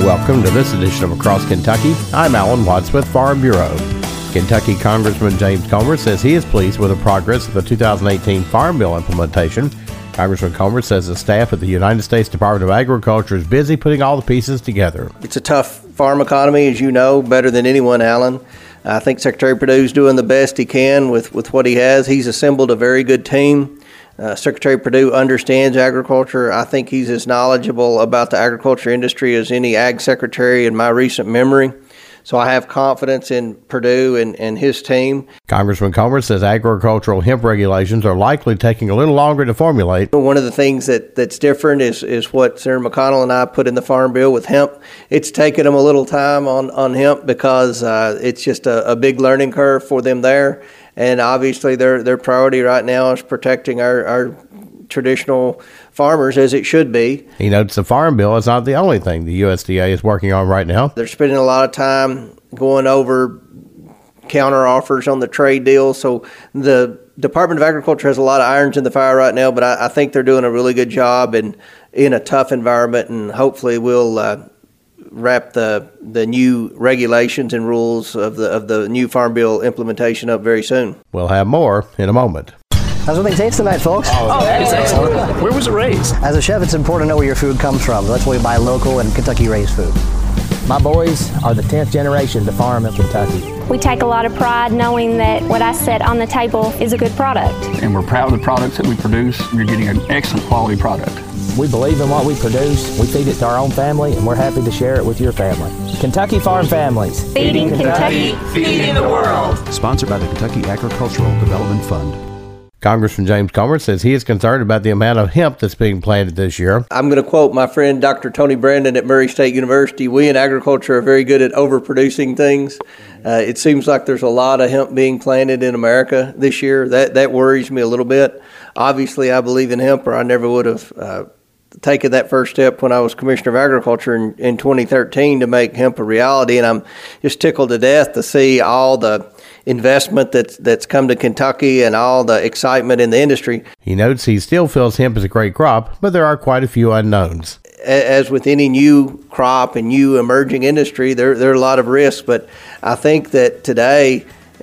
Welcome to this edition of Across Kentucky. I'm Alan Watts with Farm Bureau. Kentucky Congressman James Comer says he is pleased with the progress of the 2018 Farm Bill implementation. Congressman Comer says the staff at the United States Department of Agriculture is busy putting all the pieces together. It's a tough farm economy, as you know, better than anyone, Alan. I think Secretary Perdue's doing the best he can with what he has. He's assembled a very good team. Secretary Perdue understands agriculture. I think he's as knowledgeable about the agriculture industry as any ag secretary in my recent memory. So I have confidence in Perdue and his team. Congressman Comer says agricultural hemp regulations are likely taking a little longer to formulate. One of the things that's different is what Senator McConnell and I put in the Farm Bill with hemp. It's taken them a little time on hemp because it's just a big learning curve for them there. And obviously their priority right now is protecting our traditional farmers, as it should be. He notes the Farm Bill is not the only thing the USDA is working on right now. They're spending a lot of time going over counter offers on the trade deal. So the Department of Agriculture has a lot of irons in the fire right now, but I think they're doing a really good job in a tough environment, and hopefully we'll wrap the new regulations and rules of the new Farm Bill implementation up very soon. We'll have more in a moment. How's everything taste tonight, folks? Oh, that is excellent. Where was it raised? As a chef, it's important to know where your food comes from. That's why we buy local and Kentucky-raised food. My boys are the 10th generation to farm in Kentucky. We take a lot of pride knowing that what I set on the table is a good product. And we're proud of the products that we produce. We're getting an excellent quality product. We believe in what we produce, we feed it to our own family, and we're happy to share it with your family. Kentucky Farm Families. Feeding Kentucky, feeding the world. Sponsored by the Kentucky Agricultural Development Fund. Congressman James Comer says he is concerned about the amount of hemp that's being planted this year. I'm going to quote my friend Dr. Tony Brandon at Murray State University. We in agriculture are very good at overproducing things. It seems like there's a lot of hemp being planted in America this year. That worries me a little bit. Obviously, I believe in hemp, or I never would have taken that first step when I was Commissioner of Agriculture in 2013 to make hemp a reality. And I'm just tickled to death to see all the investment that's come to Kentucky and all the excitement in the industry. He notes he still feels hemp is a great crop, but there are quite a few unknowns. As with any new crop and new emerging industry, there are a lot of risks, but I think that today,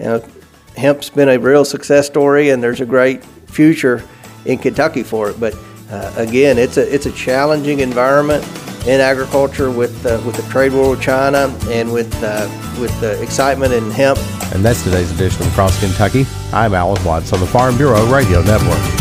hemp's been a real success story, and there's a great future in Kentucky for it. But again, it's a challenging environment in agriculture with the trade war with China and with the excitement in hemp. And that's today's edition of Across Kentucky. I'm Alan Watts on the Farm Bureau Radio Network.